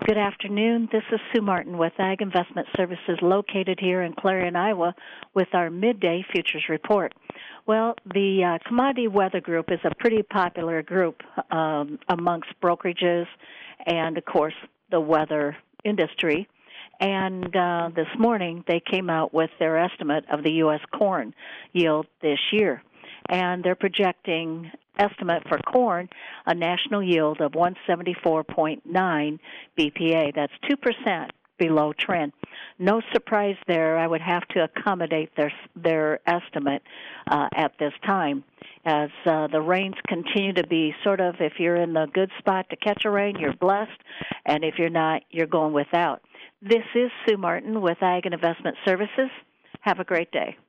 Good afternoon. This is Sue Martin with Ag Investment Services located here in Clarion, Iowa, with our midday futures report. Well, the Commodity Weather Group is a pretty popular group amongst brokerages and, of course, the weather industry. And this morning they came out with their estimate of the U.S. corn yield this year. And they're projecting estimate for corn, a national yield of 174.9 BPA. That's 2% below trend. No surprise there. I would have to accommodate their estimate at this time, as the rains continue to be sort of, if you're in the good spot to catch a rain, you're blessed, and if you're not, you're going without. This is Sue Martin with Ag and Investment Services. Have a great day.